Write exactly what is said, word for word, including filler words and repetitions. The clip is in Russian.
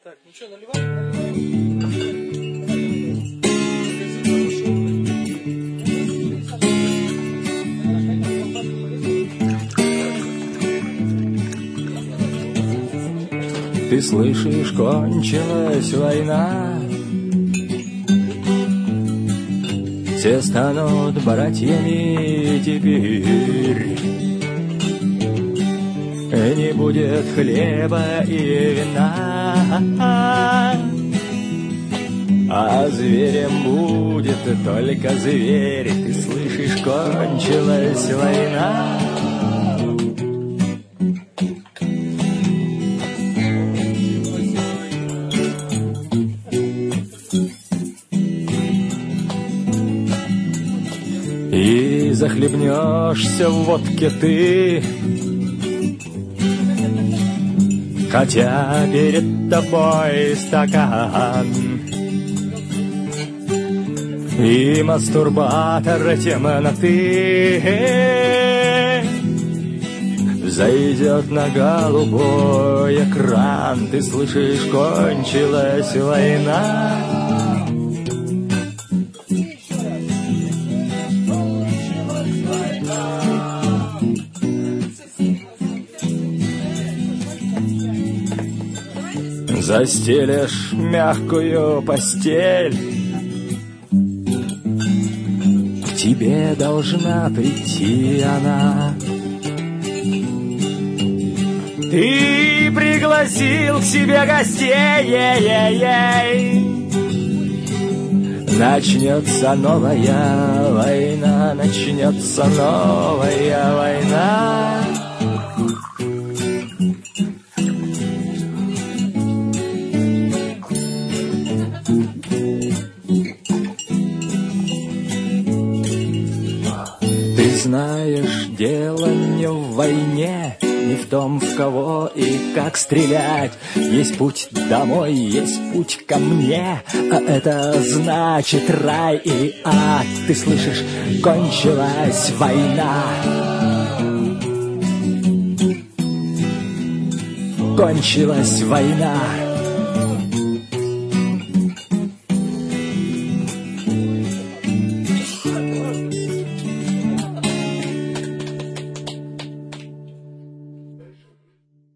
Так, ну что, наливаем? Наливаем. Ты слышишь, кончилась война, все станут братьями теперь, и не будет хлеба и вина, а зверем будет только зверь. Ты слышишь, кончилась война. И захлебнешься в водке ты, хотя перед тобой стакан. И мастурбатор темноты зайдет на голубой экран. Ты слышишь, кончилась война. Застелишь мягкую постель, к тебе должна прийти она. Ты пригласил к себе гостей, начнется новая война, начнется новая война. Знаешь, дело не в войне, не в том, в кого и как стрелять. Есть путь домой, есть путь ко мне, а это значит рай и ад. Ты слышишь, кончилась война. Кончилась война.